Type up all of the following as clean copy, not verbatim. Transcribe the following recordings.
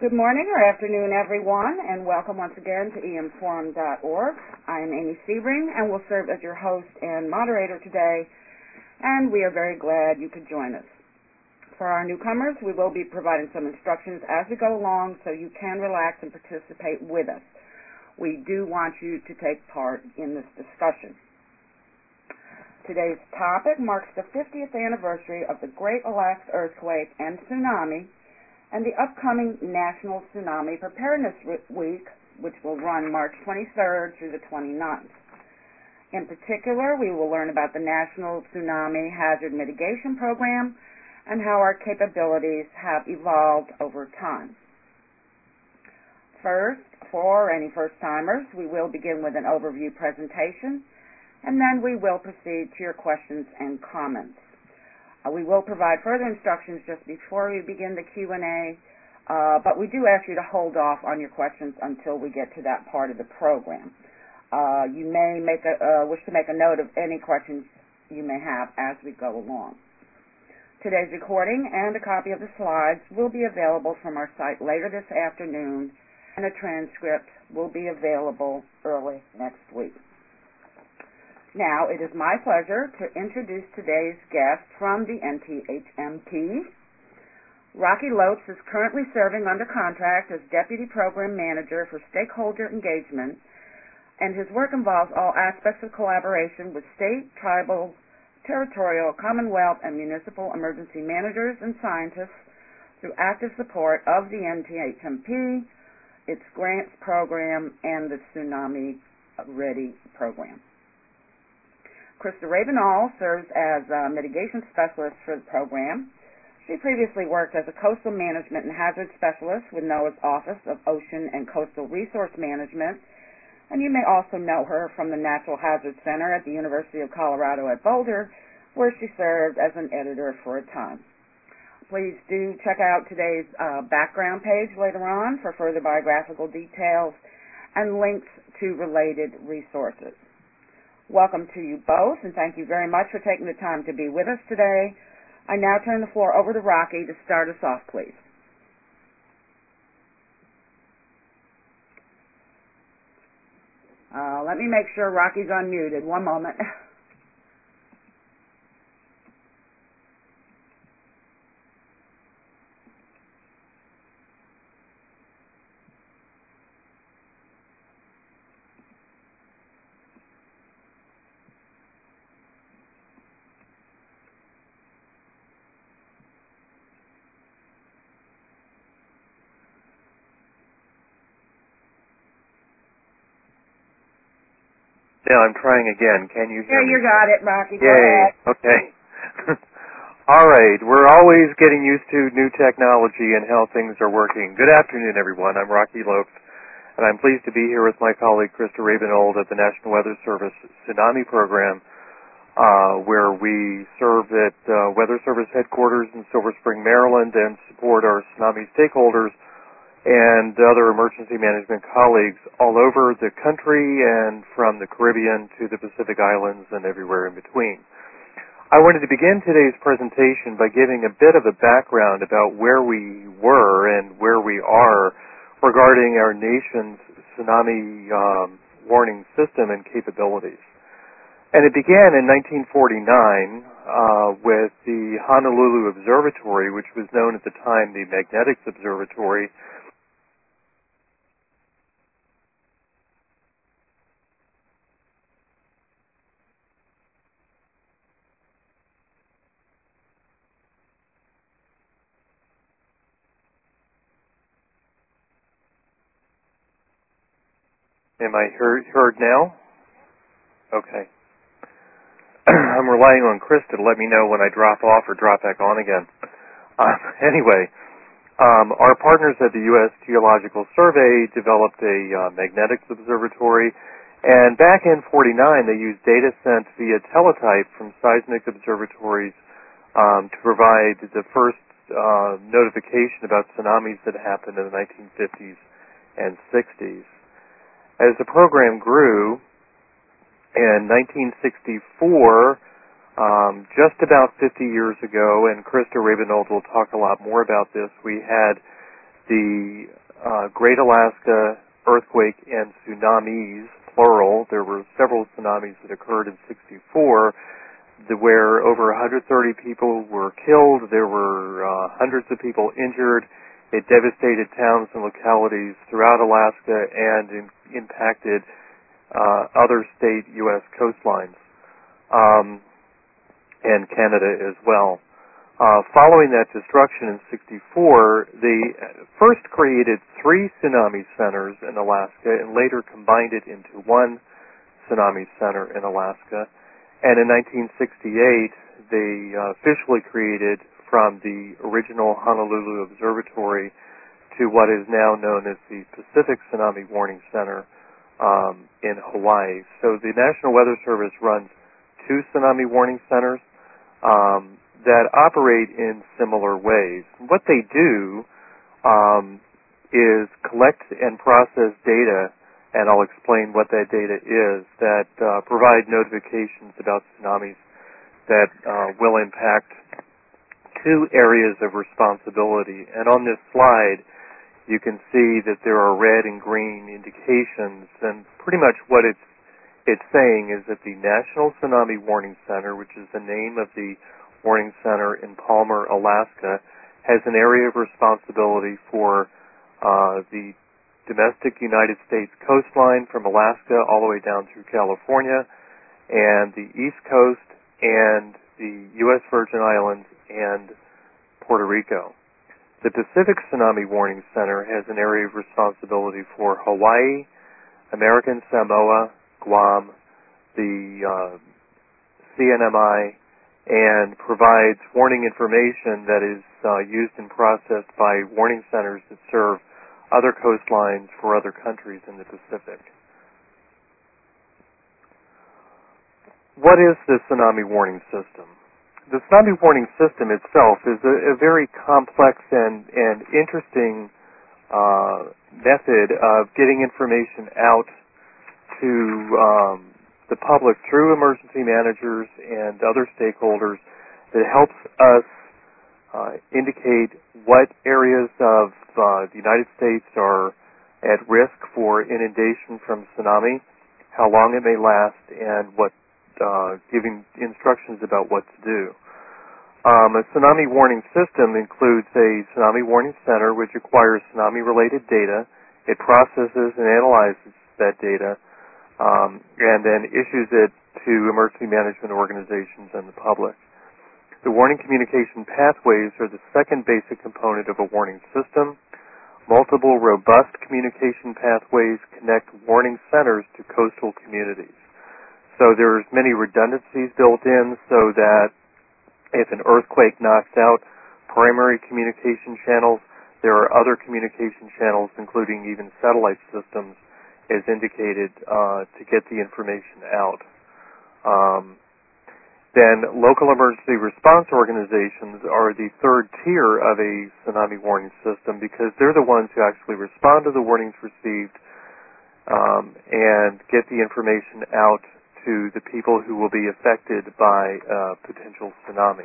Good morning or afternoon, everyone, and welcome once again to emforum.org. I am Amy Sebring and will serve as your host and moderator today, and we are very glad you could join us. For our newcomers, we will be providing some instructions as we go along so you can relax and participate with us. We do want you to take part in this discussion. Today's topic marks the 50th anniversary of the Great Alaska Earthquake and Tsunami and the upcoming National Tsunami Preparedness Week, which will run March 23rd through the 29th. In particular, we will learn about the National Tsunami Hazard Mitigation Program and how our capabilities have evolved over time. First, for any first-timers, we will begin with an overview presentation, and then we will proceed to your questions and comments. We will provide further instructions just before we begin the Q&A, but we do ask you to hold off on your questions until we get to that part of the program. You may wish to make a note of any questions you may have as we go along. Today's recording and a copy of the slides will be available from our site later this afternoon, and a transcript will be available early next week. Now, it is my pleasure to introduce today's guest from the NTHMP. Rocky Lopes is currently serving under contract as Deputy Program Manager for Stakeholder Engagement, and his work involves all aspects of collaboration with state, tribal, territorial, commonwealth, and municipal emergency managers and scientists through active support of the NTHMP, its grants program, and the Tsunami Ready program. Krista Ravenall serves as a mitigation specialist for the program. She previously worked as a coastal management and hazard specialist with NOAA's Office of Ocean and Coastal Resource Management, and you may also know her from the Natural Hazard Center at the University of Colorado at Boulder, where she served as an editor for a time. Please do check out today's background page later on for further biographical details and links to related resources. Welcome to you both, and thank you very much for taking the time to be with us today. I now turn the floor over to Rocky to start us off, please. Let me make sure Rocky's unmuted. One moment. Yeah, I'm trying again. Can you hear me? Yeah, you got it, Rocky. Go Yay. ahead. Okay. All right. We're always getting used to new technology and how things are working. Good afternoon, everyone. I'm Rocky Lopes, and I'm pleased to be here with my colleague, Krista Ravenall, at the National Weather Service Tsunami Program, where we serve at Weather Service headquarters in Silver Spring, Maryland, and support our tsunami stakeholders and other emergency management colleagues all over the country and from the Caribbean to the Pacific Islands and everywhere in between. I wanted to begin today's presentation by giving a bit of a background about where we were and where we are regarding our nation's tsunami warning system and capabilities. And it began in 1949 with the Honolulu Observatory, which was known at the time the Magnetics Observatory. Am I heard now? Okay. I'm relying on Krista to let me know when I drop off or drop back on again. Anyway, our partners at the U.S. Geological Survey developed a magnetics observatory, and back in '49 they used data sent via teletype from seismic observatories to provide the first notification about tsunamis that happened in the 1950s and 60s. As the program grew, in 1964, just about 50 years ago, and Krista Ravenall will talk a lot more about this, we had the Great Alaska Earthquake and Tsunamis, plural. There were several tsunamis that occurred in '64 where over 130 people were killed. There were hundreds of people injured. It devastated towns and localities throughout Alaska and impacted other state U.S. coastlines and Canada as well. Following that destruction in '64, they first created 3 tsunami centers in Alaska and later combined it into one tsunami center in Alaska. And in 1968, they officially created from the original Honolulu Observatory to what is now known as the Pacific Tsunami Warning Center in Hawaii. So the National Weather Service runs 2 tsunami warning centers that operate in similar ways. What they do is collect and process data, and I'll explain what that data is, that provide notifications about tsunamis that will impact 2 areas of responsibility. And on this slide, you can see that there are red and green indications, and pretty much what it's saying is that the National Tsunami Warning Center, which is the name of the warning center in Palmer, Alaska, has an area of responsibility for the domestic United States coastline from Alaska all the way down through California, and the East Coast, and the U.S. Virgin Islands, and Puerto Rico. The Pacific Tsunami Warning Center has an area of responsibility for Hawaii, American Samoa, Guam, the CNMI, and provides warning information that is used and processed by warning centers that serve other coastlines for other countries in the Pacific. What is the tsunami warning system? The tsunami warning system itself is a very complex and interesting method of getting information out to the public through emergency managers and other stakeholders that helps us indicate what areas of the United States are at risk for inundation from tsunami, how long it may last, and giving instructions about what to do. A tsunami warning system includes a tsunami warning center, which acquires tsunami-related data. It processes and analyzes that data, and then issues it to emergency management organizations and the public. The warning communication pathways are the second basic component of a warning system. Multiple robust communication pathways connect warning centers to coastal communities. So there's many redundancies built in so that if an earthquake knocks out primary communication channels, there are other communication channels, including even satellite systems, as indicated to get the information out. Then local emergency response organizations are the third tier of a tsunami warning system because they're the ones who actually respond to the warnings received and get the information out to the people who will be affected by potential tsunami.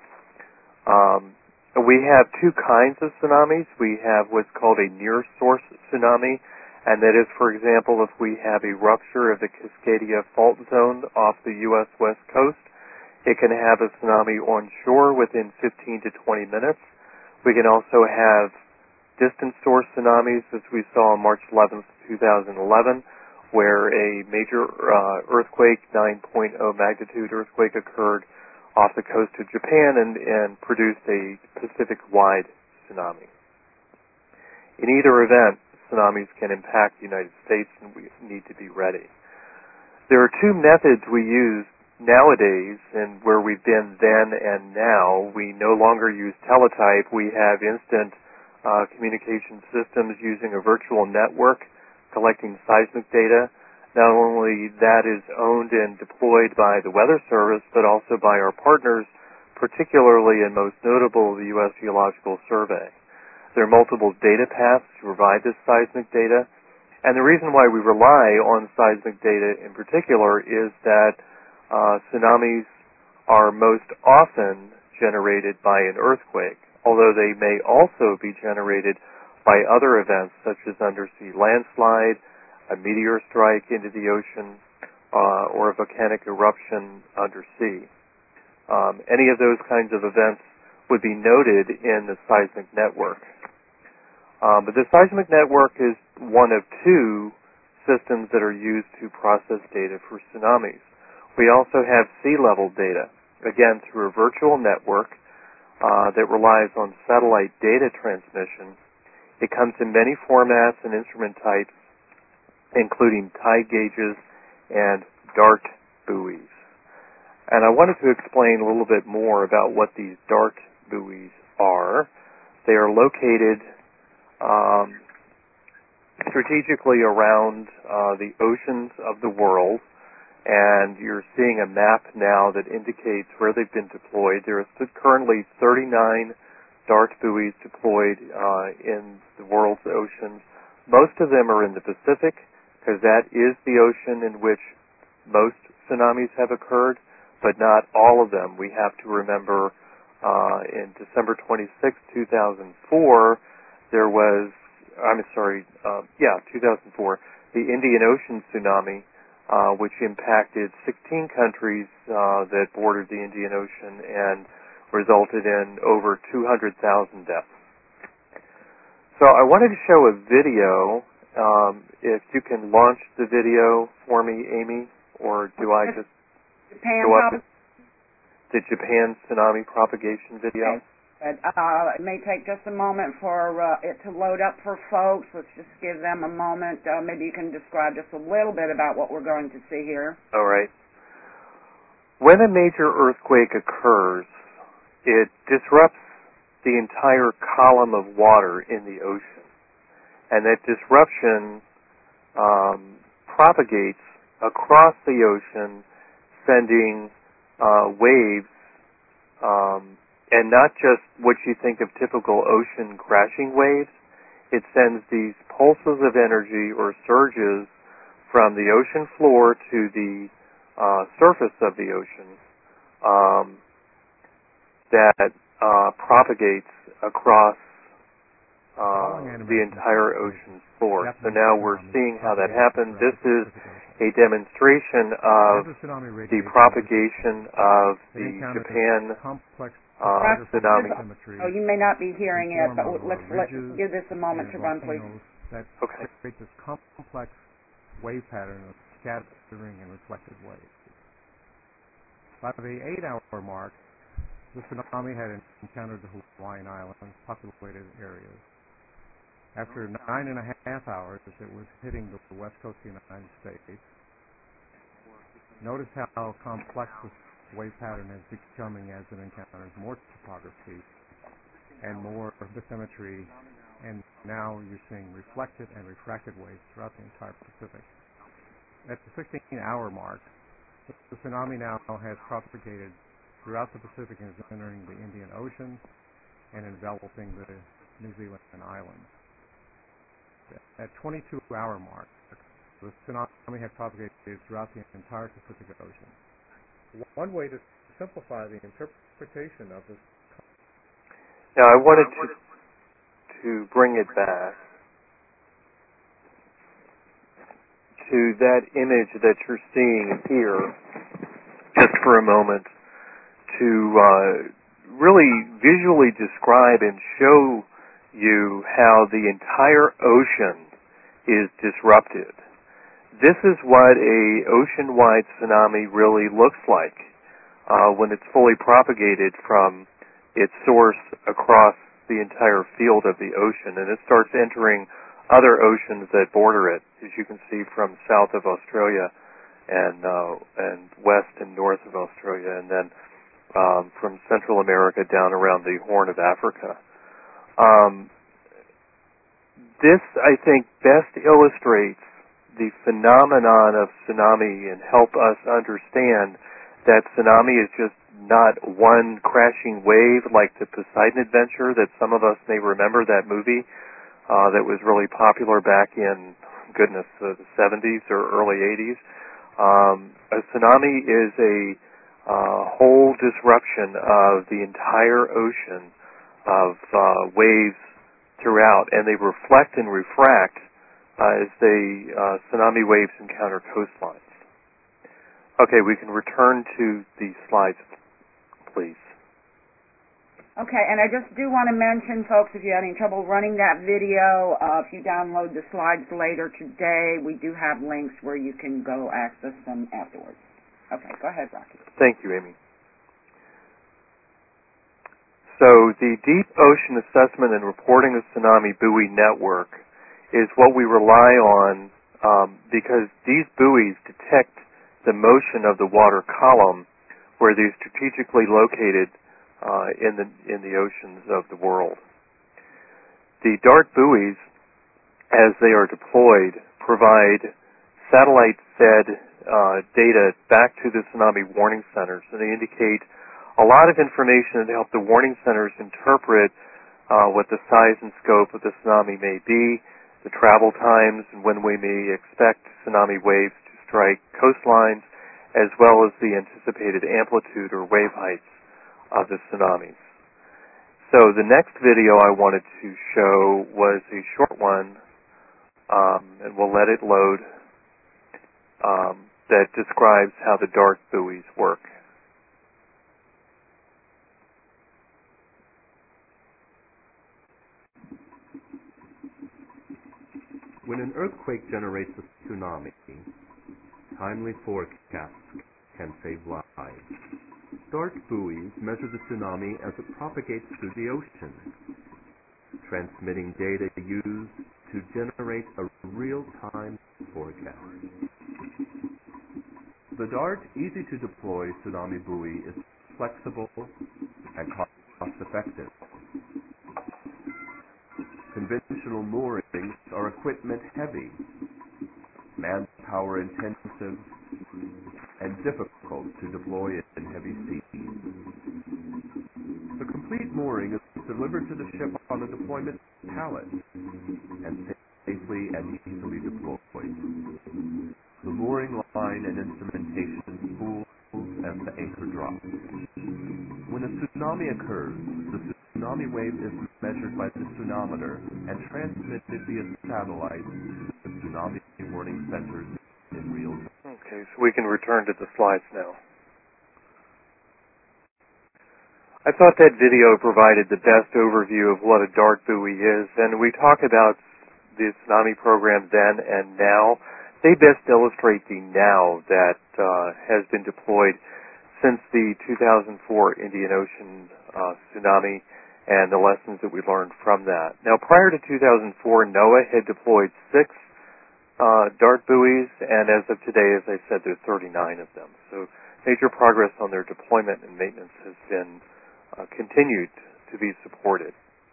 We have 2 kinds of tsunamis. We have what's called a near-source tsunami, and that is, for example, if we have a rupture of the Cascadia Fault Zone off the U.S. West Coast, it can have a tsunami on shore within 15 to 20 minutes. We can also have distant source tsunamis, as we saw on March 11th, 2011, where a major earthquake, 9.0 magnitude earthquake, occurred off the coast of Japan and produced a Pacific-wide tsunami. In either event, tsunamis can impact the United States, and we need to be ready. There are 2 methods we use nowadays, and where we've been then and now. We no longer use teletype. We have instant communication systems using a virtual network collecting seismic data. Not only that is owned and deployed by the Weather Service, but also by our partners, particularly and most notable the U.S. Geological Survey. There are multiple data paths to provide this seismic data, and the reason why we rely on seismic data in particular is that tsunamis are most often generated by an earthquake, although they may also be generated by other events such as undersea landslide, a meteor strike into the ocean, or a volcanic eruption undersea. Any of those kinds of events would be noted in the seismic network. But the seismic network is one of two systems that are used to process data for tsunamis. We also have sea level data, again through a virtual network that relies on satellite data transmission. It comes in many formats and instrument types, including tide gauges and dart buoys. And I wanted to explain a little bit more about what these dart buoys are. They are located strategically around the oceans of the world, and you're seeing a map now that indicates where they've been deployed. There are currently 39 dart buoys deployed in the world's oceans. Most of them are in the Pacific, because that is the ocean in which most tsunamis have occurred, but not all of them. We have to remember in December 26, 2004, there was, 2004, the Indian Ocean tsunami, which impacted 16 countries that bordered the Indian Ocean and resulted in over 200,000 deaths. So I wanted to show a video. If you can launch the video for me, Amy, or do I just go up the Japan tsunami propagation video? It may take just a moment for it to load up for folks. Let's just give them a moment. Maybe you can describe just a little bit about what we're going to see here. All right. When a major earthquake occurs, it disrupts the entire column of water in the ocean. And that disruption propagates across the ocean, sending waves, and not just what you think of typical ocean crashing waves. It sends these pulses of energy or surges from the ocean floor to the surface of the ocean that propagates across the entire ocean floor. So now we're seeing how that happens. This is a demonstration of the propagation of the Japan tsunami. Oh, you may not be hearing it, but let's give this a moment to run, please. Okay. Create this complex wave pattern of scattering and reflected waves. By the 8-hour mark, the tsunami had encountered the Hawaiian Islands, populated areas. After 9.5 hours, it was hitting the west coast of the United States. Notice how complex this wave pattern is becoming as it encounters more topography and more bathymetry, and now you're seeing reflected and refracted waves throughout the entire Pacific. At the 16-hour mark, the tsunami now has propagated throughout the Pacific and is entering the Indian Ocean and enveloping the New Zealand islands. At 22-hour mark, the tsunami had propagated throughout the entire Pacific Ocean. One way to simplify the interpretation of this. Now, I wanted to bring it back to that image that you're seeing here, just for a moment, to really visually describe and show you how the entire ocean is disrupted. This is what a ocean-wide tsunami really looks like when it's fully propagated from its source across the entire field of the ocean, and it starts entering other oceans that border it, as you can see from south of Australia and west and north of Australia, and then from Central America down around the Horn of Africa. This, I think, best illustrates the phenomenon of tsunami and help us understand that tsunami is just not one crashing wave like the Poseidon Adventure that some of us may remember, that movie that was really popular back in, the 70s or early 80s. A tsunami is a whole disruption of the entire ocean of waves throughout, and they reflect and refract as tsunami waves encounter coastlines. Okay, we can return to the slides, please. Okay, and I just do want to mention, folks, if you had any trouble running that video, if you download the slides later today, we do have links where you can go access them afterwards. Okay, go ahead, Rocky. Thank you, Amy. So the Deep Ocean Assessment and Reporting of Tsunami Buoy Network is what we rely on because these buoys detect the motion of the water column where they're strategically located in the oceans of the world. The DART buoys, as they are deployed, provide satellite-fed data back to the tsunami warning centers, and they indicate a lot of information to help the warning centers interpret what the size and scope of the tsunami may be, the travel times, and when we may expect tsunami waves to strike coastlines, as well as the anticipated amplitude or wave heights of the tsunamis. So the next video I wanted to show was a short one, and we'll let it load, that describes how the DART buoys work. When an earthquake generates a tsunami, timely forecasts can save lives. DART buoys measure the tsunami as it propagates through the ocean, transmitting data used to generate a real-time forecast. The DART easy-to-deploy tsunami buoy is flexible and cost-effective. Conventional moorings are equipment-heavy, manpower-intensive, and difficult to deploy in heavy seas. The complete mooring is delivered to the ship on a deployment pallet and safely and easily deployed. The mooring line and instrumentation spools as the anchor drops. When a tsunami occurs, the tsunami wave is measured by the tsunometer and transmitted via satellite to the tsunami warning centers in real time. Okay, so we can return to the slides now. I thought that video provided the best overview of what a DART buoy is, and we talk about the tsunami program then and now. They best illustrate the now that has been deployed since the 2004 Indian Ocean tsunami and the lessons that we learned from that. Now, prior to 2004, NOAA had deployed 6 DART buoys, and as of today, as I said, there's 39 of them. So major progress on their deployment and maintenance has been continued to be supported.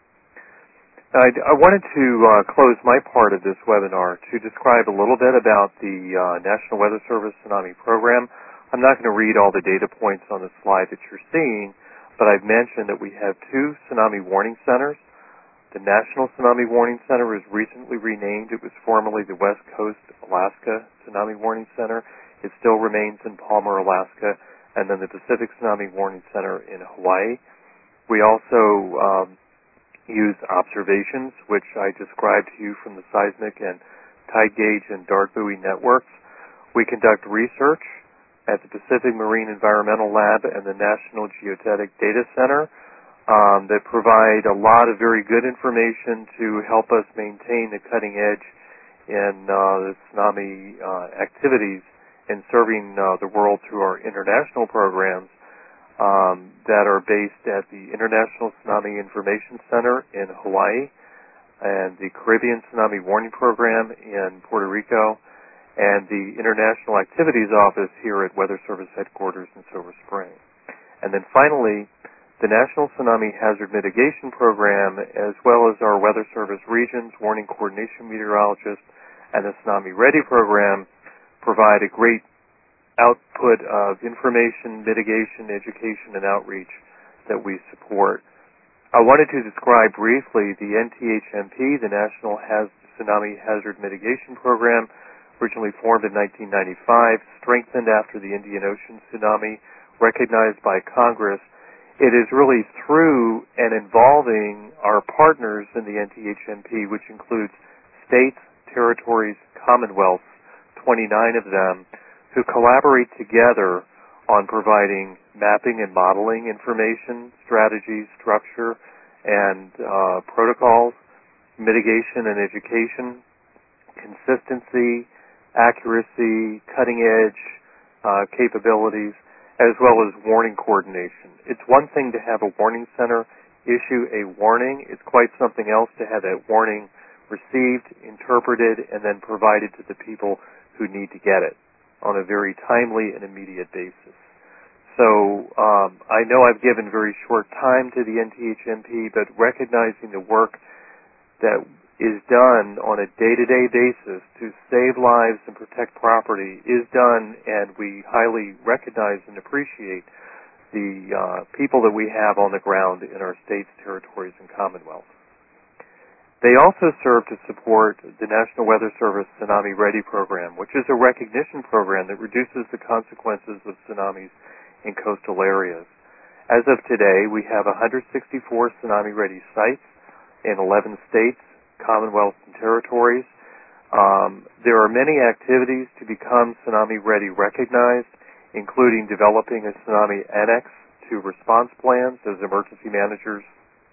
I wanted to close my part of this webinar to describe a little bit about the National Weather Service Tsunami Program. I'm not going to read all the data points on the slide that you're seeing, but I've mentioned that we have 2 tsunami warning centers. The National Tsunami Warning Center was recently renamed. It was formerly the West Coast, Alaska Tsunami Warning Center. It still remains in Palmer, Alaska, and then the Pacific Tsunami Warning Center in Hawaii. We also use observations, which I described to you from the seismic and tide gauge and DART buoy networks. We conduct research at the Pacific Marine Environmental Lab and the National Geodetic Data Center that provide a lot of very good information to help us maintain the cutting edge in the tsunami activities and serving the world through our international programs that are based at the International Tsunami Information Center in Hawaii and the Caribbean Tsunami Warning Program in Puerto Rico and the International Activities Office here at Weather Service Headquarters in Silver Spring. And then finally, the National Tsunami Hazard Mitigation Program, as well as our Weather Service Regions, Warning Coordination Meteorologists, and the Tsunami Ready Program provide a great output of information, mitigation, education, and outreach that we support. I wanted to describe briefly the NTHMP, the National Tsunami Hazard Mitigation Program, originally formed in 1995, strengthened after the Indian Ocean tsunami, recognized by Congress. it is really through and involving our partners in the NTHMP, which includes states, territories, commonwealths, 29 of them, who collaborate together on providing mapping and modeling information, strategies, structure, and protocols, mitigation and education, consistency, accuracy, cutting-edge capabilities, as well as warning coordination. It's one thing to have a warning center issue a warning. It's quite something else to have that warning received, interpreted, and then provided to the people who need to get it on a very timely and immediate basis. So I know I've given very short time to the NTHMP, but recognizing the work that is done on a day-to-day basis to save lives and protect property is done, and we highly recognize and appreciate the people that we have on the ground in our states, territories, and commonwealths. They also serve to support the National Weather Service Tsunami Ready program, which is a recognition program that reduces the consequences of tsunamis in coastal areas. As of today, we have 164 Tsunami Ready sites in 11 states, commonwealths, and territories. There are many activities to become Tsunami Ready recognized, including developing a tsunami annex to response plans as emergency managers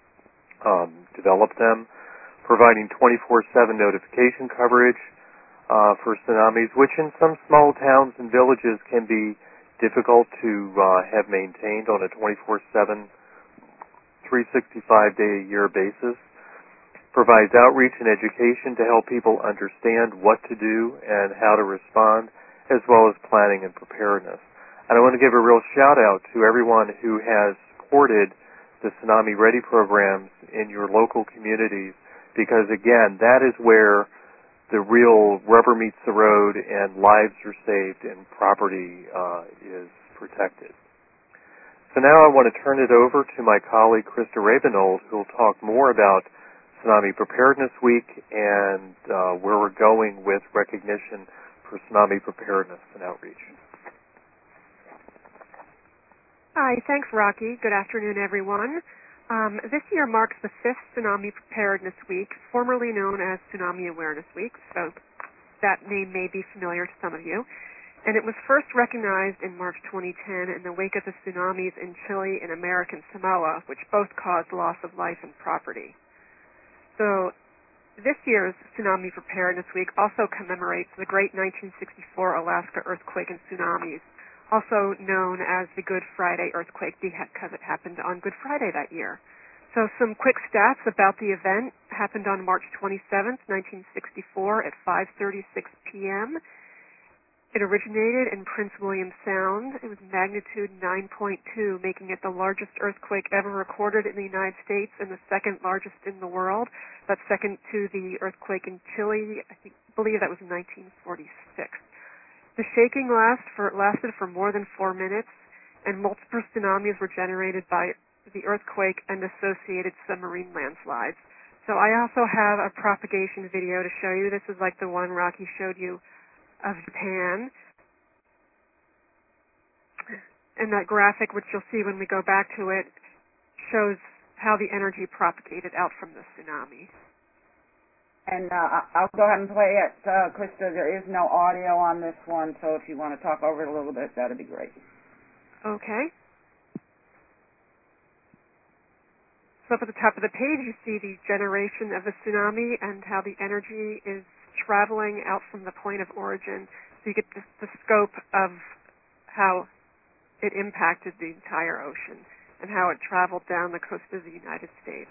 develop them, providing 24/7 notification coverage for tsunamis, which in some small towns and villages can be difficult to have maintained on a 24/7, 365-day-a-year basis. Provides outreach and education to help people understand what to do and how to respond, as well as planning and preparedness. And I want to give a real shout-out to everyone who has supported the Tsunami Ready programs in your local communities, because, again, that is where the real rubber meets the road and lives are saved and property is protected. So now I want to turn it over to my colleague, Krista Rabinold, who will talk more about Tsunami Preparedness Week and where we're going with recognition for tsunami preparedness and outreach. Hi, thanks, Rocky. Good afternoon, everyone. This year marks the 5th Tsunami Preparedness Week, formerly known as Tsunami Awareness Week, so that name may be familiar to some of you. And it was first recognized in March 2010 in the wake of the tsunamis in Chile and American Samoa, which both caused loss of life and property. So this year's Tsunami Preparedness Week also commemorates the great 1964 Alaska earthquake and tsunamis, also known as the Good Friday earthquake because it happened on Good Friday that year. So some quick stats about the event. Happened on March 27th, 1964 at 5:36 p.m. It originated in Prince William Sound. It was magnitude 9.2, making it the largest earthquake ever recorded in the United States and the second largest in the world. That's second to the earthquake in Chile. I believe that was in 1946. The shaking lasted for more than 4 minutes, and multiple tsunamis were generated by the earthquake and associated submarine landslides. So I also have a propagation video to show you. This is like the one Rocky showed you of Japan. And that graphic, which you'll see when we go back to it, shows how the energy propagated out from the tsunami. And I'll go ahead and play it, Krista. There is no audio on this one, so if you want to talk over it a little bit, that'd be great. Okay. So up at the top of the page, you see the generation of the tsunami and how the energy is traveling out from the point of origin. So you get the scope of how it impacted the entire ocean and how it traveled down the coast of the United States.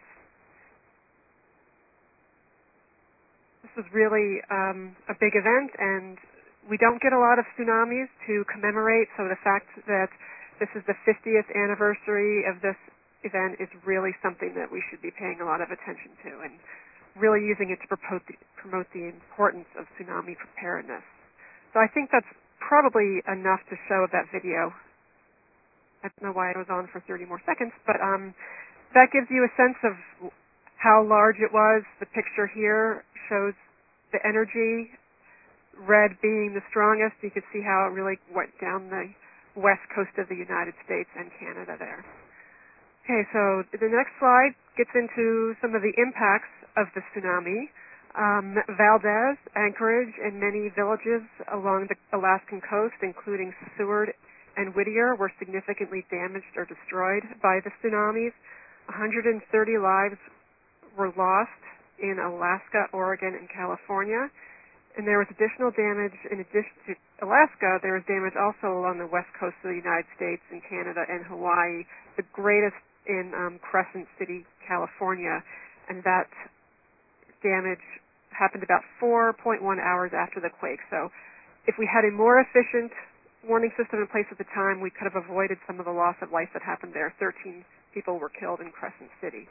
This is really a big event, and we don't get a lot of tsunamis to commemorate, so the fact that this is the 50th anniversary of this event is really something that we should be paying a lot of attention to and really using it to promote the importance of tsunami preparedness. So I think that's probably enough to show of that video. I don't know why it was on for 30 more seconds, but that gives you a sense of how large it was. The picture here shows the energy, red being the strongest. You can see how it really went down the west coast of the United States and Canada there. Okay, so the next slide gets into some of the impacts of the tsunami. Valdez, Anchorage, and many villages along the Alaskan coast, including Seward and Whittier, were significantly damaged or destroyed by the tsunamis. 130 lives were lost in Alaska, Oregon, and California. And there was additional damage in addition to Alaska. There was damage also along the west coast of the United States and Canada and Hawaii, the greatest in Crescent City, California. And that damage happened about 4.1 hours after the quake. So if we had a more efficient warning system in place at the time, we could have avoided some of the loss of life that happened there. 13 people were killed in Crescent City.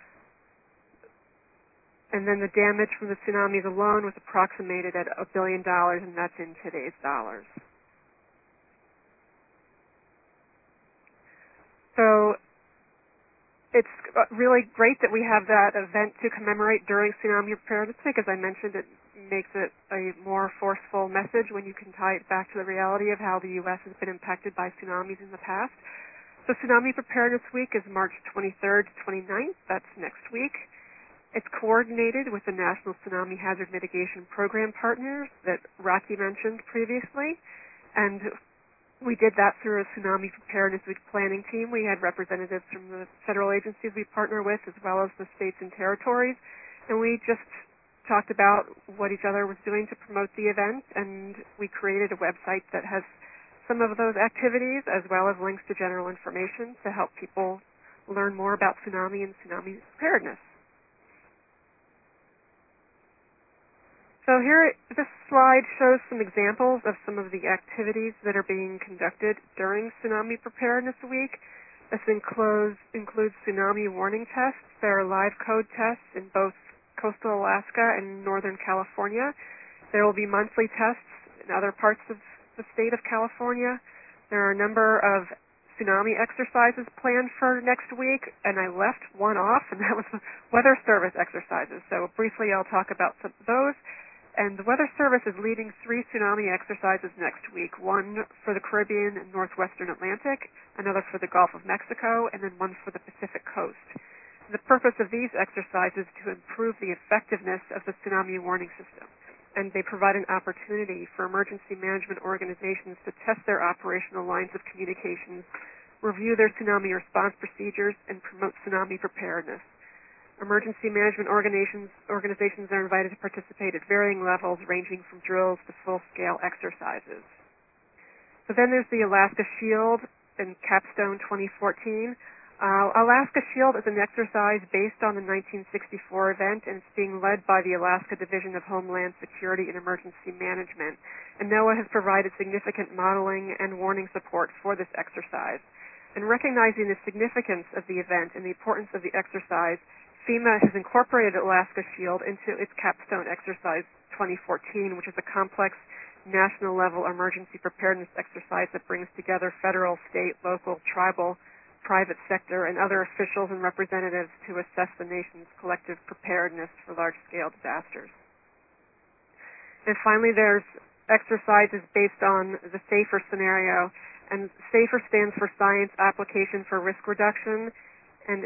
And then the damage from the tsunamis alone was approximated at $1 billion, and that's in today's dollars. So it's really great that we have that event to commemorate during Tsunami Preparedness Week. As I mentioned, it makes it a more forceful message when you can tie it back to the reality of how the U.S. has been impacted by tsunamis in the past. So Tsunami Preparedness Week is March 23rd to 29th. That's next week. It's coordinated with the National Tsunami Hazard Mitigation Program partners that Rocky mentioned previously. And we did that through a Tsunami Preparedness Week planning team. We had representatives from the federal agencies we partner with as well as the states and territories. And we just talked about what each other was doing to promote the event. And we created a website that has some of those activities as well as links to general information to help people learn more about tsunami and tsunami preparedness. So here, this slide shows some examples of some of the activities that are being conducted during Tsunami Preparedness Week. This includes tsunami warning tests. There are live code tests in both coastal Alaska and northern California. There will be monthly tests in other parts of the state of California. There are a number of tsunami exercises planned for next week, and I left one off, and that was the Weather Service exercises. So briefly I'll talk about some of those. And the Weather Service is leading 3 tsunami exercises next week, one for the Caribbean and northwestern Atlantic, another for the Gulf of Mexico, and then one for the Pacific coast. The purpose of these exercises is to improve the effectiveness of the tsunami warning system, and they provide an opportunity for emergency management organizations to test their operational lines of communications, review their tsunami response procedures, and promote tsunami preparedness. Emergency management organizations are invited to participate at varying levels, ranging from drills to full-scale exercises. So then there's the Alaska Shield and Capstone 2014. Alaska Shield is an exercise based on the 1964 event, and it's being led by the Alaska Division of Homeland Security and Emergency Management. And NOAA has provided significant modeling and warning support for this exercise. And recognizing the significance of the event and the importance of the exercise, FEMA has incorporated Alaska Shield into its Capstone Exercise 2014, which is a complex national-level emergency preparedness exercise that brings together federal, state, local, tribal, private sector, and other officials and representatives to assess the nation's collective preparedness for large-scale disasters. And finally, there's exercises based on the SAFER scenario, and SAFER stands for Science Application for Risk Reduction, and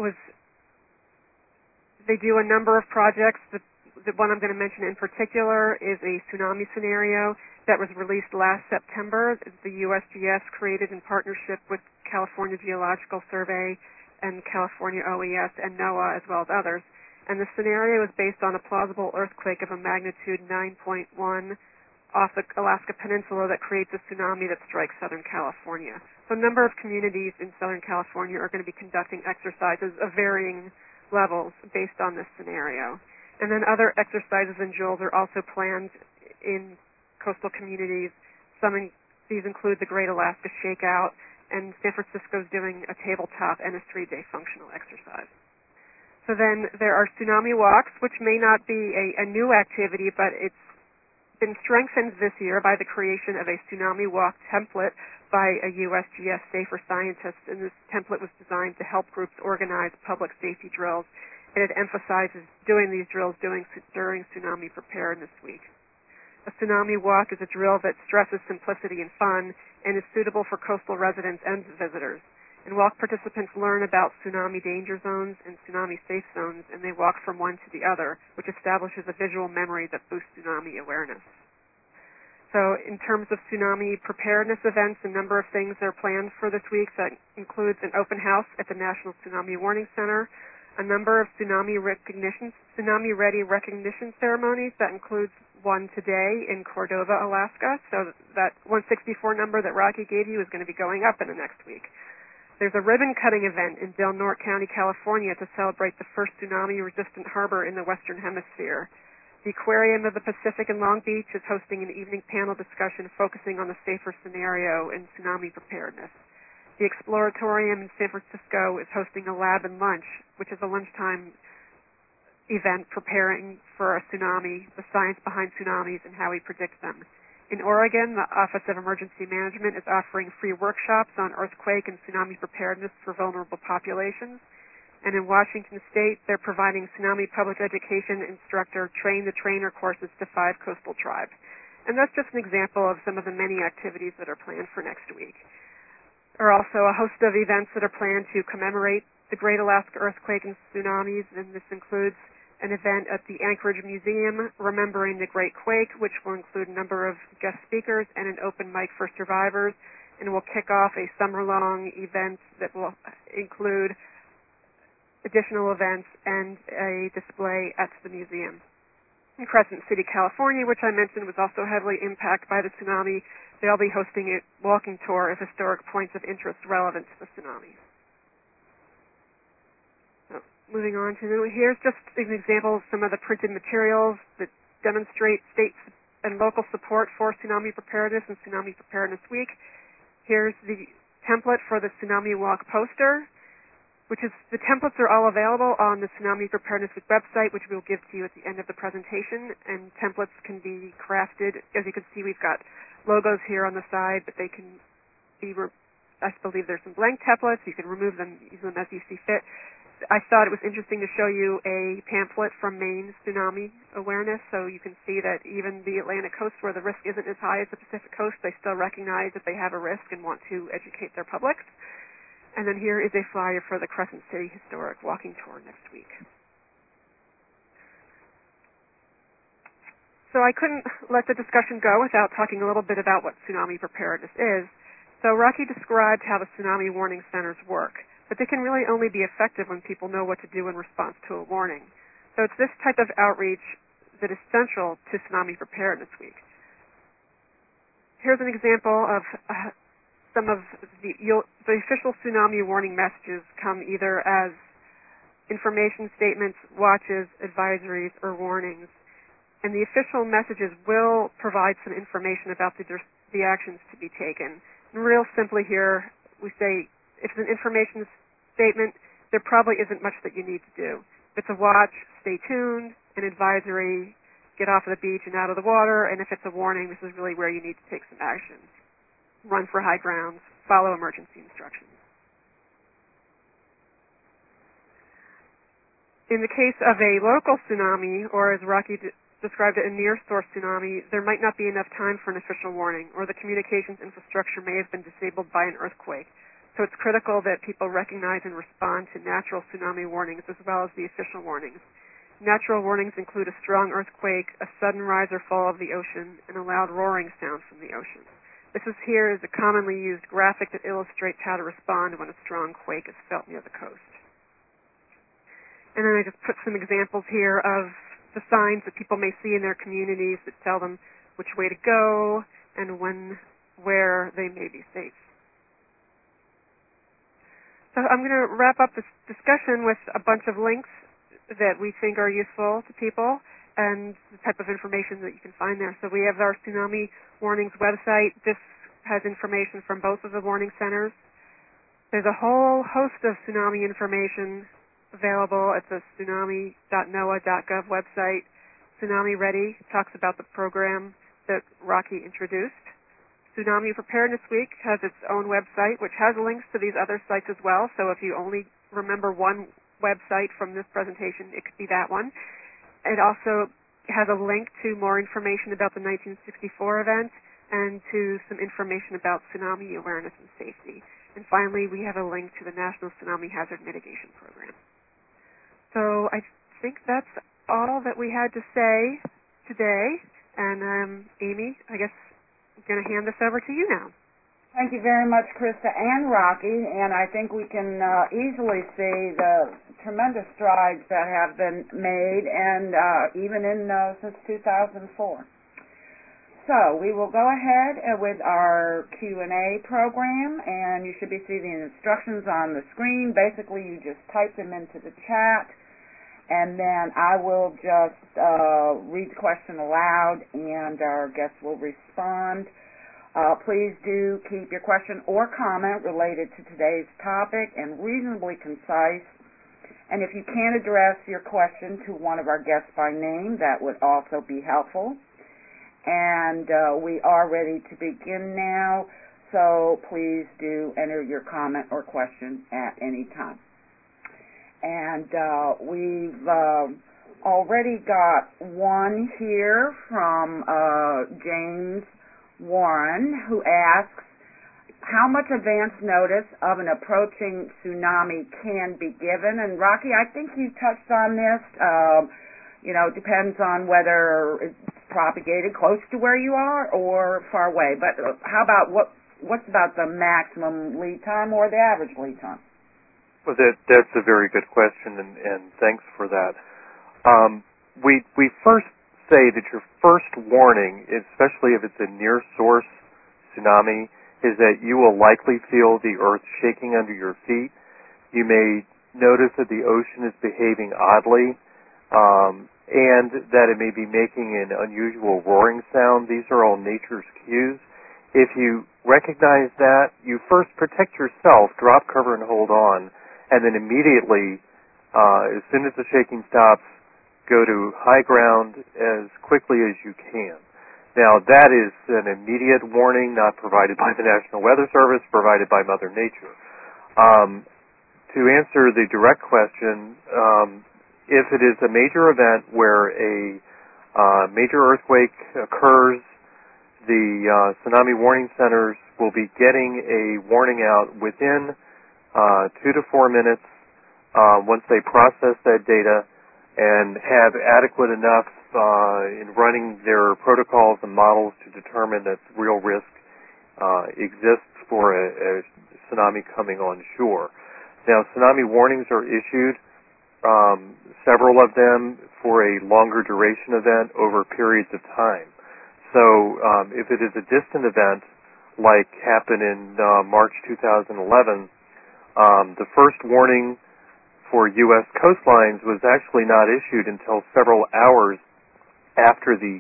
they do a number of projects. The one I'm going to mention in particular is a tsunami scenario that was released last September. The USGS created in partnership with California Geological Survey and California OES and NOAA, as well as others. And the scenario is based on a plausible earthquake of a magnitude 9.1 off the Alaska Peninsula that creates a tsunami that strikes Southern California. So a number of communities in Southern California are going to be conducting exercises of varying levels based on this scenario. And then other exercises and drills are also planned in coastal communities. These include the Great Alaska Shakeout, and San Francisco's doing a tabletop and a 3-day functional exercise. So then there are tsunami walks, which may not be a new activity, but it's been strengthened this year by the creation of a tsunami walk template by a USGS SAFER scientist, and this template was designed to help groups organize public safety drills, and it emphasizes doing these drills during Tsunami Preparedness Week. A tsunami walk is a drill that stresses simplicity and fun and is suitable for coastal residents and visitors. And walk participants learn about tsunami danger zones and tsunami safe zones, and they walk from one to the other, which establishes a visual memory that boosts tsunami awareness. So in terms of tsunami preparedness events, a number of things are planned for this week. That includes an open house at the National Tsunami Warning Center, a number of tsunami-ready recognition ceremonies. That includes one today in Cordova, Alaska. So that 164 number that Rocky gave you is going to be going up in the next week. There's a ribbon-cutting event in Del Norte County, California, to celebrate the first tsunami-resistant harbor in the Western Hemisphere. The Aquarium of the Pacific in Long Beach is hosting an evening panel discussion focusing on the safer scenario in tsunami preparedness. The Exploratorium in San Francisco is hosting a lab and lunch, which is a lunchtime event preparing for a tsunami, the science behind tsunamis, and how we predict them. In Oregon, the Office of Emergency Management is offering free workshops on earthquake and tsunami preparedness for vulnerable populations. And in Washington State, they're providing tsunami public education instructor train-the-trainer courses to 5 coastal tribes. And that's just an example of some of the many activities that are planned for next week. There are also a host of events that are planned to commemorate the Great Alaska Earthquake and tsunamis, and this includes an event at the Anchorage Museum, Remembering the Great Quake, which will include a number of guest speakers and an open mic for survivors, and will kick off a summer-long event that will include additional events and a display at the museum. In Crescent City, California, which I mentioned was also heavily impacted by the tsunami, they'll be hosting a walking tour of historic points of interest relevant to the tsunami. So, moving on to here's just an example of some of the printed materials that demonstrate state and local support for tsunami preparedness and Tsunami Preparedness Week. Here's the template for the Tsunami Walk poster, which is, the templates are all available on the Tsunami Preparedness Week website, which we'll give to you at the end of the presentation, and templates can be crafted. As you can see, we've got logos here on the side, but they can be, I believe there's some blank templates. You can remove them, use them as you see fit. I thought it was interesting to show you a pamphlet from Maine's tsunami awareness, so you can see that even the Atlantic coast, where the risk isn't as high as the Pacific coast, they still recognize that they have a risk and want to educate their publics. And then here is a flyer for the Crescent City Historic Walking Tour next week. So I couldn't let the discussion go without talking a little bit about what tsunami preparedness is. So Rocky described how the tsunami warning centers work, but they can really only be effective when people know what to do in response to a warning. So it's this type of outreach that is central to Tsunami Preparedness Week. Here's an example of some of the official tsunami warning messages come either as information statements, watches, advisories, or warnings. And the official messages will provide some information about the actions to be taken. And real simply here, we say if it's an information statement, there probably isn't much that you need to do. If it's a watch, stay tuned. An advisory, get off of the beach and out of the water. And if it's a warning, this is really where you need to take some action. Run for high grounds, follow emergency instructions. In the case of a local tsunami, or as Rocky described it, a near-source tsunami, there might not be enough time for an official warning, or the communications infrastructure may have been disabled by an earthquake. So it's critical that people recognize and respond to natural tsunami warnings as well as the official warnings. Natural warnings include a strong earthquake, a sudden rise or fall of the ocean, and a loud roaring sound from the ocean. This here is a commonly used graphic that illustrates how to respond when a strong quake is felt near the coast. And then I just put some examples here of the signs that people may see in their communities that tell them which way to go and where they may be safe. So I'm going to wrap up this discussion with a bunch of links that we think are useful to people and the type of information that you can find there. So we have our Tsunami Warnings website. This has information from both of the warning centers. There's a whole host of tsunami information available at the tsunami.noaa.gov website. Tsunami Ready talks about the program that Rocky introduced. Tsunami Preparedness Week has its own website, which has links to these other sites as well. So if you only remember one website from this presentation, it could be that one. It also has a link to more information about the 1964 event and to some information about tsunami awareness and safety. And finally, we have a link to the National Tsunami Hazard Mitigation Program. So I think that's all that we had to say today. And Amy, I guess I'm going to hand this over to you now. Thank you very much, Krista and Rocky, and I think we can easily see the tremendous strides that have been made, and even since 2004. So we will go ahead with our Q&A program, and you should be seeing the instructions on the screen. Basically, you just type them into the chat, and then I will just read the question aloud, and our guests will respond. Please do keep your question or comment related to today's topic and reasonably concise. And if you can address your question to one of our guests by name, that would also be helpful. And we are ready to begin now, so please do enter your comment or question at any time. And we've already got one here from James Warren, who asks, how much advance notice of an approaching tsunami can be given? And Rocky, I think you touched on this. It depends on whether it's propagated close to where you are or far away. But how about what's about the maximum lead time or the average lead time? Well, that's a very good question, and thanks for that. We first say that your first warning, especially if it's a near-source tsunami, is that you will likely feel the earth shaking under your feet. You may notice that the ocean is behaving oddly, and that it may be making an unusual roaring sound. These are all nature's cues. If you recognize that, you first protect yourself, drop cover and hold on, and then immediately, as soon as the shaking stops, go to high ground as quickly as you can. Now, that is an immediate warning, not provided by the National Weather Service, provided by Mother Nature. To answer the direct question, if it is a major event where a major earthquake occurs, the tsunami warning centers will be getting a warning out within 2 to 4 minutes once they process that data and have adequate enough in running their protocols and models to determine that real risk exists for a tsunami coming on shore. Now, tsunami warnings are issued, several of them for a longer duration event over periods of time. So if it is a distant event, like happened in March 2011, the first warning for U.S. coastlines was actually not issued until several hours after the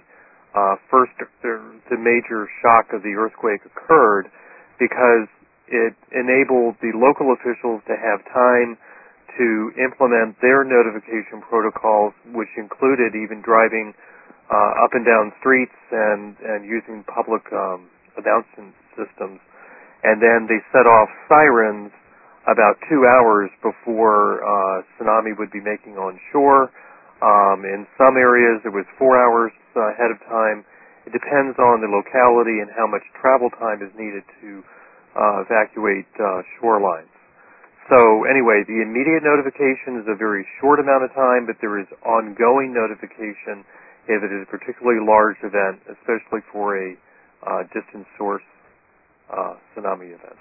major shock of the earthquake occurred, because it enabled the local officials to have time to implement their notification protocols, which included even driving up and down streets and using public announcement systems. And then they set off sirens about 2 hours before tsunami would be making on shore. In some areas it was 4 hours ahead of time. It depends on the locality and how much travel time is needed to evacuate shorelines. So anyway, the immediate notification is a very short amount of time, but there is ongoing notification if it is a particularly large event, especially for a distant source tsunami event.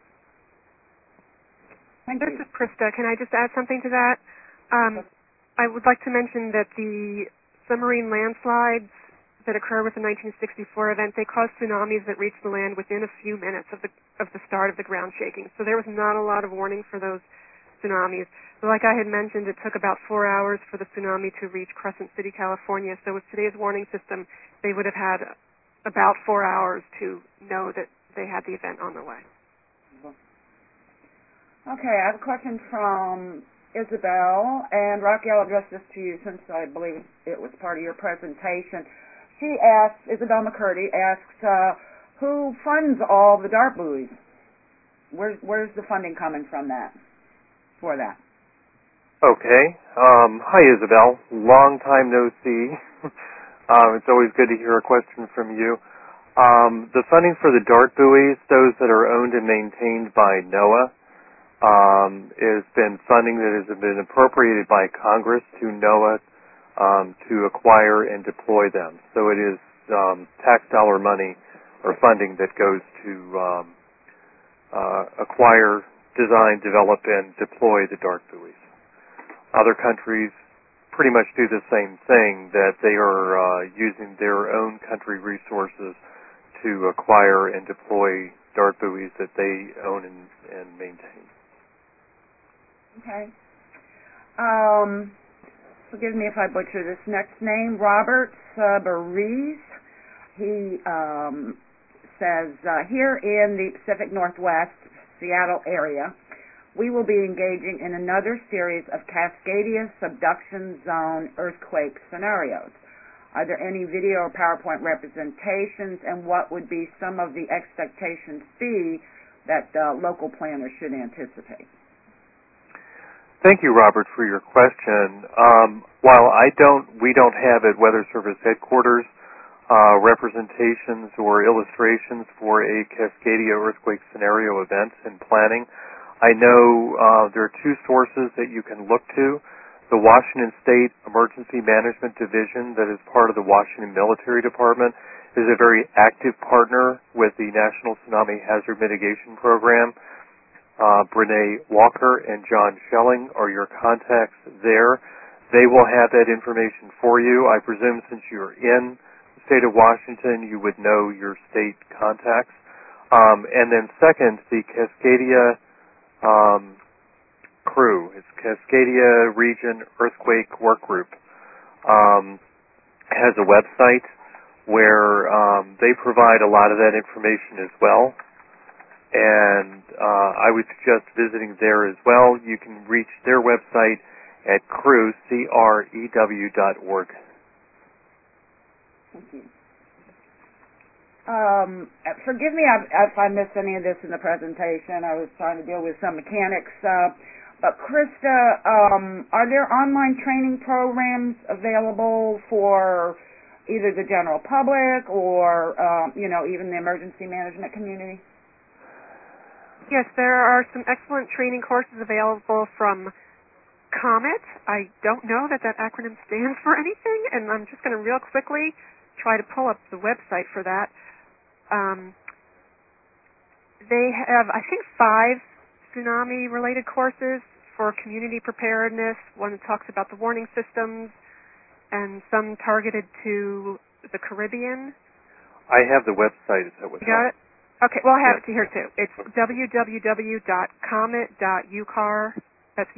This is Krista. Can I just add something to that? I would like to mention that the submarine landslides that occur with the 1964 event, they caused tsunamis that reached the land within a few minutes of the start of the ground shaking. So there was not a lot of warning for those tsunamis. But like I had mentioned, it took about 4 hours for the tsunami to reach Crescent City, California. So with today's warning system, they would have had about 4 hours to know that they had the event on the way. Okay, I have a question from Isabel, and Rocky, I'll address this to you since I believe it was part of your presentation. She asks, Isabel McCurdy asks, who funds all the DART buoys? Where's the funding coming from for that? Okay. Hi, Isabel. Long time no see. It's always good to hear a question from you. The funding for the DART buoys, those that are owned and maintained by NOAA, has been funding that has been appropriated by Congress to NOAA to acquire and deploy them. So it is tax dollar money or funding that goes to acquire, design, develop, and deploy the DART buoys. Other countries pretty much do the same thing, that they are using their own country resources to acquire and deploy DART buoys that they own and maintain. Okay. Forgive me if I butcher this next name. Robert Sabariz. He says, here in the Pacific Northwest, Seattle area, we will be engaging in another series of Cascadia subduction zone earthquake scenarios. Are there any video or PowerPoint representations, and what would be some of the expectations be that local planners should anticipate? Thank you, Robert, for your question. While we don't have at Weather Service headquarters representations or illustrations for a Cascadia earthquake scenario event and planning, I know there are two sources that you can look to. The Washington State Emergency Management Division, that is part of the Washington Military Department, is a very active partner with the National Tsunami Hazard Mitigation Program. Brene Walker and John Schelling are your contacts there. They will have that information for you. I presume since you're in the state of Washington, you would know your state contacts. And then second, the Cascadia crew, it's Cascadia Region Earthquake Work Group, has a website where they provide a lot of that information as well. And I would suggest visiting there as well. You can reach their website at crew, crew.org. Thank you. Forgive me if I missed any of this in the presentation. I was trying to deal with some mechanics. But Krista, are there online training programs available for either the general public or, even the emergency management community? Yes, there are some excellent training courses available from COMET. I don't know that acronym stands for anything, and I'm just going to real quickly try to pull up the website for that. They have, I think, 5 tsunami-related courses for community preparedness, one that talks about the warning systems, and some targeted to the Caribbean. I have the website. Is that what you got it? Okay, well, I have it here, too. It's okay. www.comet.ucar, that's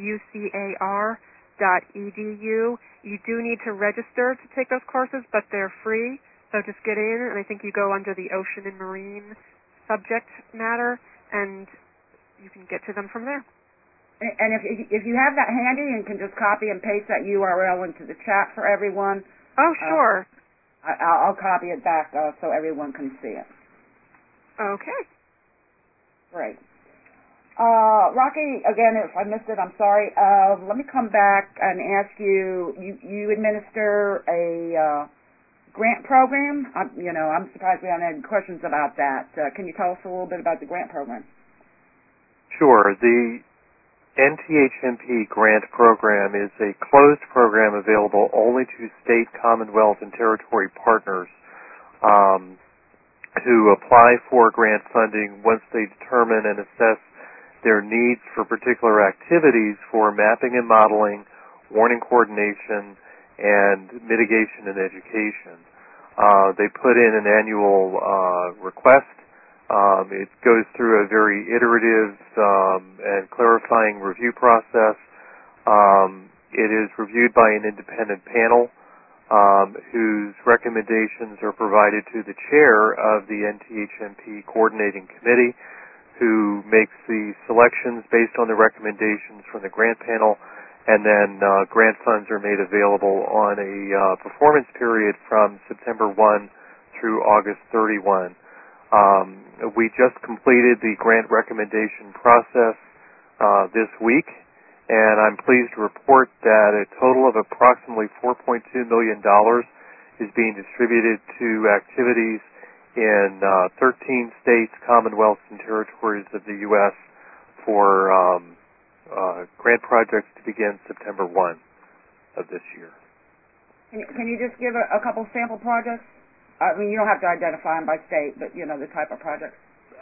UCAR.edu. You do need to register to take those courses, but they're free, so just get in, and I think you go under the ocean and marine subject matter, and you can get to them from there. And if you have that handy and can just copy and paste that URL into the chat for everyone. Oh, sure. I'll copy it back so everyone can see it. Okay. Great. Rocky, again, if I missed it, I'm sorry. Let me come back and ask you, you administer a grant program? I'm surprised we haven't had questions about that. Can you tell us a little bit about the grant program? Sure. The NTHMP grant program is a closed program available only to state, commonwealth, and territory partners who apply for grant funding once they determine and assess their needs for particular activities for mapping and modeling, warning coordination, and mitigation and education. They put in an annual request. It goes through a very iterative and clarifying review process. It is reviewed by an independent panel whose recommendations are provided to the chair of the NTHMP coordinating committee, who makes the selections based on the recommendations from the grant panel, and then grant funds are made available on a performance period from September 1 through August 31. We just completed the grant recommendation process this week, and I'm pleased to report that a total of approximately $4.2 million is being distributed to activities in 13 states, commonwealths, and territories of the U.S. for grant projects to begin September 1 of this year. Can you just give a couple sample projects? I mean, you don't have to identify them by state, but the type of projects.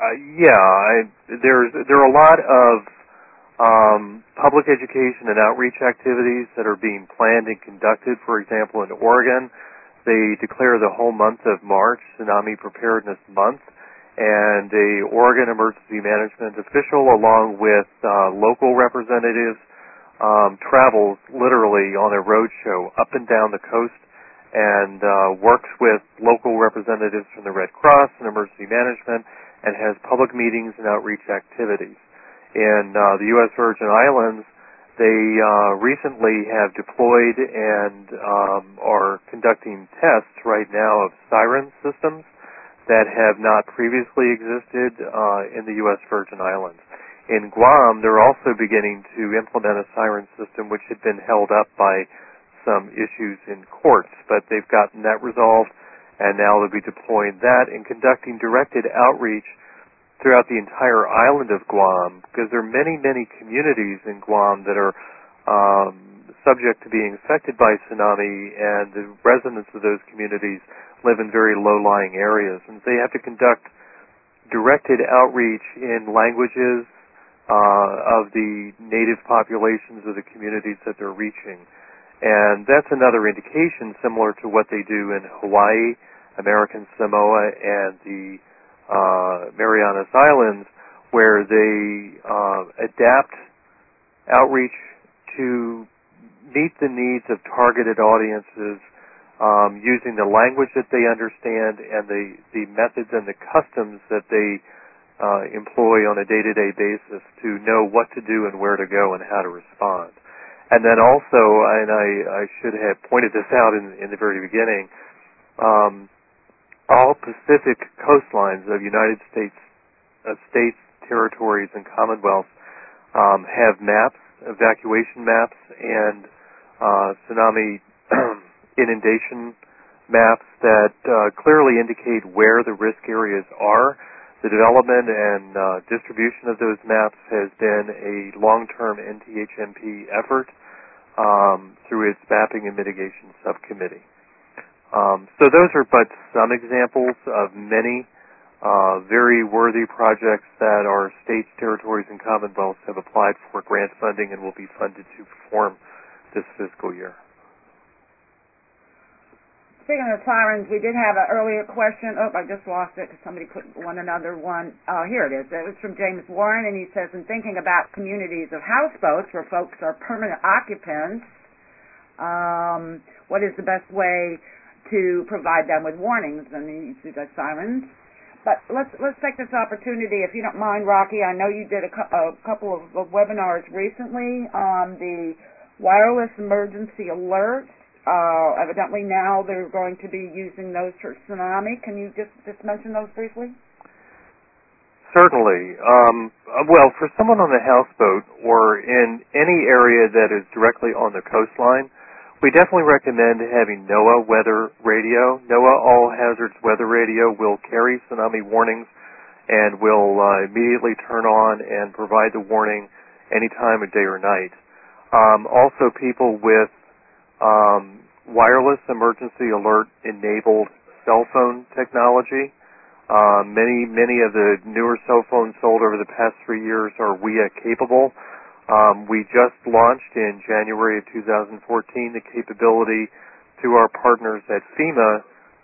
There are a lot of public education and outreach activities that are being planned and conducted. For example, in Oregon, they declare the whole month of March Tsunami Preparedness Month, and a Oregon emergency management official, along with local representatives, travels literally on a road show up and down the coast and works with local representatives from the Red Cross and emergency management and has public meetings and outreach activities. In the U.S. Virgin Islands, they recently have deployed and are conducting tests right now of siren systems that have not previously existed in the U.S. Virgin Islands. In Guam, they're also beginning to implement a siren system which had been held up by some issues in courts, but they've gotten that resolved, and now they'll be deploying that and conducting directed outreach throughout the entire island of Guam, because there are many, many communities in Guam that are subject to being affected by tsunami, and the residents of those communities live in very low-lying areas, and they have to conduct directed outreach in languages of the native populations of the communities that they're reaching. And that's another indication similar to what they do in Hawaii, American Samoa, and the Marianas Islands, where they adapt outreach to meet the needs of targeted audiences using the language that they understand and the methods and the customs that they employ on a day-to-day basis to know what to do and where to go and how to respond. And then also, and I should have pointed this out in the very beginning, all Pacific coastlines of United States, states, territories, and commonwealths have maps, evacuation maps, and tsunami inundation maps that clearly indicate where the risk areas are. The development and distribution of those maps has been a long-term NTHMP effort through its Mapping and Mitigation Subcommittee. So those are but some examples of many very worthy projects that our states, territories, and commonwealths have applied for grant funding and will be funded to perform this fiscal year. Speaking of sirens, we did have an earlier question. Oh, I just lost it because somebody put another one. Here it is. It was from James Warren, and he says, in thinking about communities of houseboats where folks are permanent occupants, what is the best way to provide them with warnings? And he got sirens. But let's take this opportunity, if you don't mind, Rocky. I know you did a couple of webinars recently on the wireless emergency alerts. Evidently now they're going to be using those for tsunami. Can you just mention those briefly? Certainly. Well, for someone on the houseboat or in any area that is directly on the coastline, we definitely recommend having NOAA weather radio. NOAA All Hazards Weather Radio will carry tsunami warnings and will immediately turn on and provide the warning any time of day or night. Also, people with wireless emergency alert enabled cell phone technology. Many of the newer cell phones sold over the past 3 years are WIA capable. We just launched in January of 2014 the capability to our partners at FEMA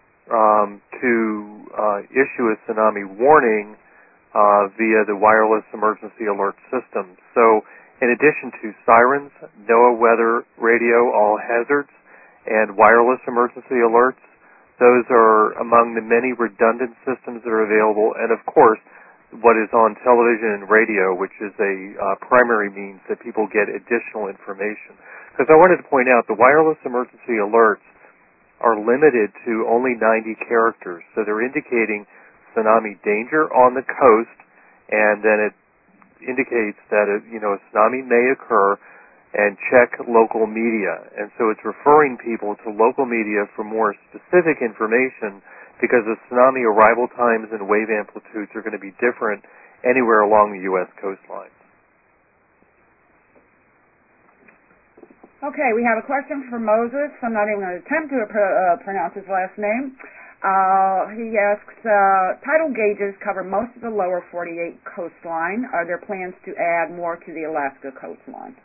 to issue a tsunami warning via the wireless emergency alert system. So in addition to sirens, NOAA weather radio, all hazards, and wireless emergency alerts, those are among the many redundant systems that are available. And of course, what is on television and radio, which is a primary means that people get additional information. Because I wanted to point out the wireless emergency alerts are limited to only 90 characters. So they're indicating tsunami danger on the coast, and then it indicates that a tsunami may occur, and check local media. And so it's referring people to local media for more specific information, because the tsunami arrival times and wave amplitudes are going to be different anywhere along the U.S. coastline. Okay, we have a question from Moses. I'm not even going to attempt to pronounce his last name. He asks, tidal gauges cover most of the lower 48 coastline. Are there plans to add more to the Alaska coastline?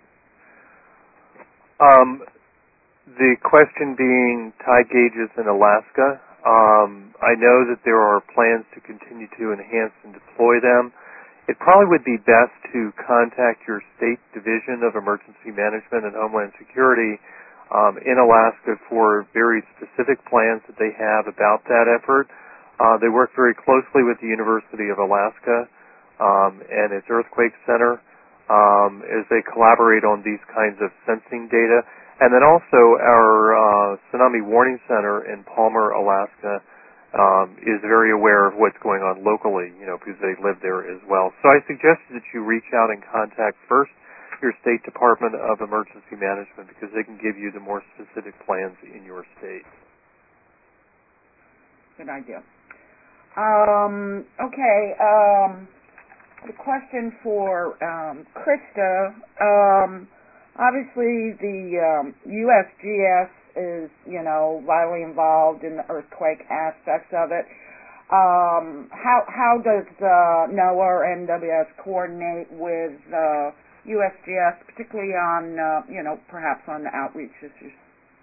The question being tide gauges in Alaska. I know that there are plans to continue to enhance and deploy them. It probably would be best to contact your state division of emergency management and homeland security in Alaska for very specific plans that they have about that effort. They work very closely with the University of Alaska and its Earthquake Center as they collaborate on these kinds of sensing data. And then also our Tsunami Warning Center in Palmer, Alaska, is very aware of what's going on locally, because they live there as well. So I suggest that you reach out and contact first your State Department of Emergency Management, because they can give you the more specific plans in your state. Good idea. Okay. The question for Krista. Obviously, the USGS is, vitally involved in the earthquake aspects of it. How does NOAA or NWS coordinate with USGS, particularly on, perhaps on the outreach issues?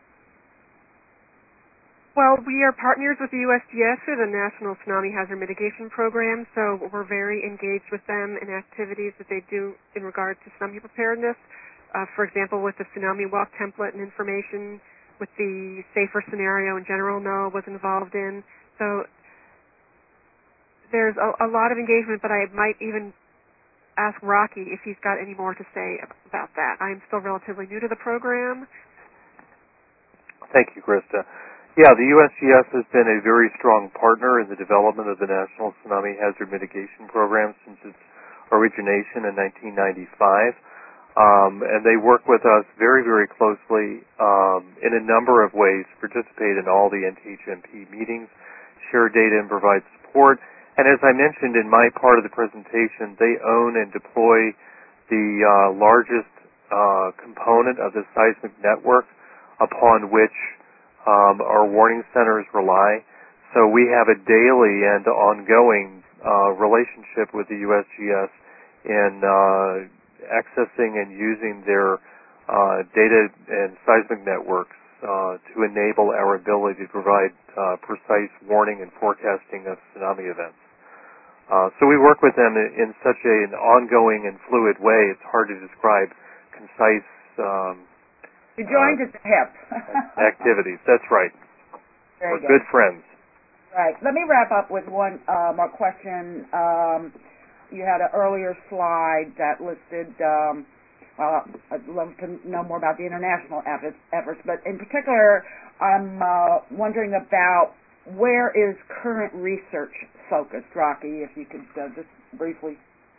Well, we are partners with the USGS through the National Tsunami Hazard Mitigation Program, so we're very engaged with them in activities that they do in regard to tsunami preparedness. For example, with the Tsunami Walk template and information, with the safer scenario in general NOAA was involved in. So there's a lot of engagement, but I might even ask Rocky if he's got any more to say about that. I'm still relatively new to the program. Thank you, Krista. Yeah, the USGS has been a very strong partner in the development of the National Tsunami Hazard Mitigation Program since its origination in 1995. And they work with us very, very closely in a number of ways, participate in all the NTHMP meetings, share data, and provide support. And as I mentioned in my part of the presentation, they own and deploy the largest component of the seismic network upon which our warning centers rely. So we have a daily and ongoing relationship with the USGS in accessing and using their data and seismic networks to enable our ability to provide precise warning and forecasting of tsunami events. So we work with them in such an ongoing and fluid way, it's hard to describe concise You joined at the hip. activities. That's right. Very We're good friends. Right. Let me wrap up with one more question. You had an earlier slide that listed, I'd love to know more about the international efforts, but in particular, I'm wondering about where is current research focused, Rocky, if you could just briefly.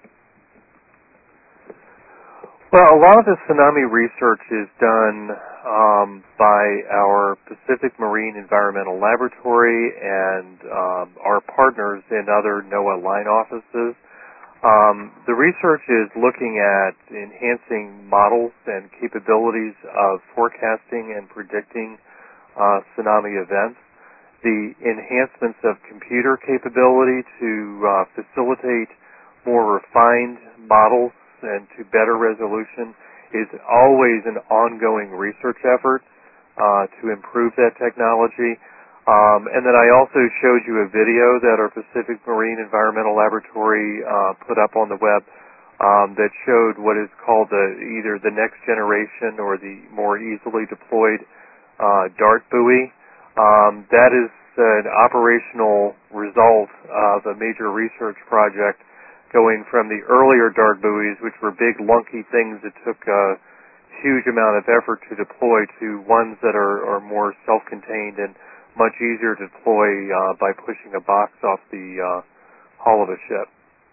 Well, a lot of the tsunami research is done by our Pacific Marine Environmental Laboratory and our partners in other NOAA line offices. The research is looking at enhancing models and capabilities of forecasting and predicting tsunami events, the enhancements of computer capability to facilitate more refined models and to better resolution is always an ongoing research effort to improve that technology. And then I also showed you a video that our Pacific Marine Environmental Laboratory put up on the web that showed what is called either the next generation or the more easily deployed DART buoy. That is an operational result of a major research project going from the earlier DART buoys, which were big, lunky things that took a huge amount of effort to deploy, to ones that are more self-contained and much easier to deploy by pushing a box off the hull of a ship.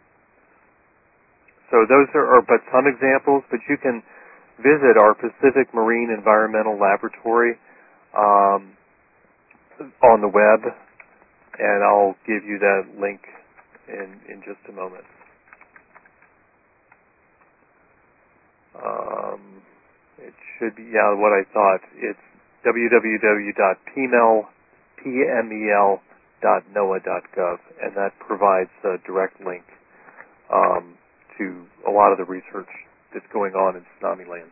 So those are but some examples, but you can visit our Pacific Marine Environmental Laboratory on the web and I'll give you that link in just a moment. It should be, what I thought. It's www.pmel.noaa.gov, and that provides a direct link to a lot of the research that's going on in Tsunami Land.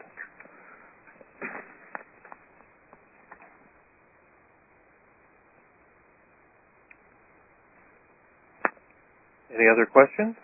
Any other questions?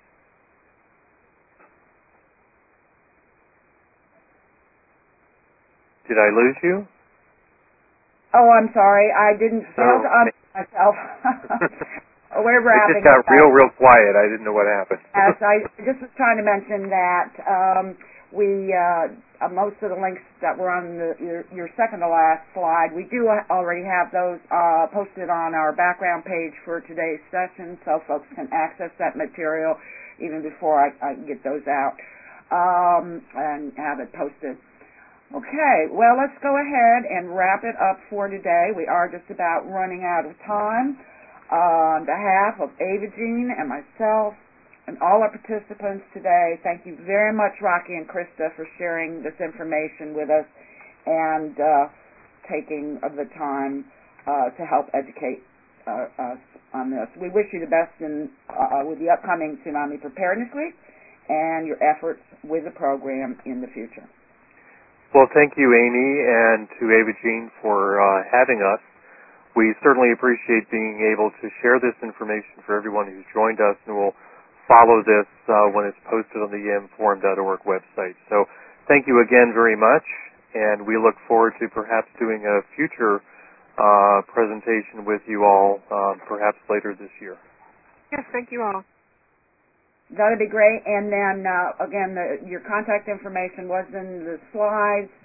Did I lose you? Oh, I'm sorry. I didn't fail to unmute myself. We're wrapping. It just got real quiet. I didn't know what happened. Yes, I just was trying to mention that we most of the links that were on your second to last slide, we do already have those posted on our background page for today's session, so folks can access that material even before I get those out and have it posted. Okay, well, let's go ahead and wrap it up for today. We are just about running out of time. On behalf of Ava Jean and myself and all our participants today, thank you very much, Rocky and Krista, for sharing this information with us and taking the time to help educate us on this. We wish you the best with the upcoming Tsunami Preparedness Week and your efforts with the program in the future. Well, thank you, Amy, and to Ava Jean for having us. We certainly appreciate being able to share this information for everyone who's joined us, and we'll follow this when it's posted on the emforum.org website. So thank you again very much, and we look forward to perhaps doing a future presentation with you all perhaps later this year. Yes, thank you all. That would be great. And then, again, your contact information was in the slides,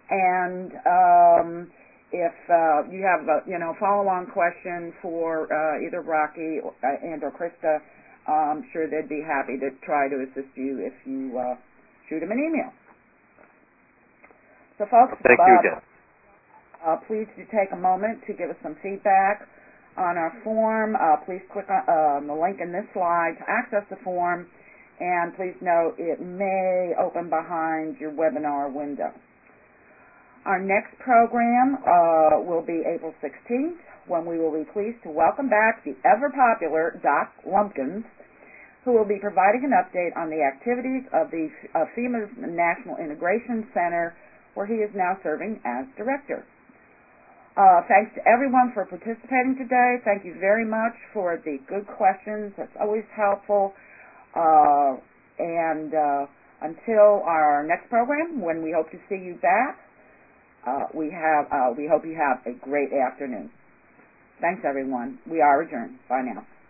and if you have a follow-on question for either Rocky and or Krista, I'm sure they'd be happy to try to assist you if you shoot them an email. So, folks, thank you again. Please do take a moment to give us some feedback on our form. Please click on the link in this slide to access the form, and please note it may open behind your webinar window. Our next program will be April 16th, when we will be pleased to welcome back the ever-popular Doc Lumpkins, who will be providing an update on the activities of FEMA's National Integration Center, where he is now serving as director. Thanks to everyone for participating today. Thank you very much for the good questions. That's always helpful. And until our next program, when we hope to see you back, we hope you have a great afternoon. Thanks, everyone. We are adjourned. Bye now.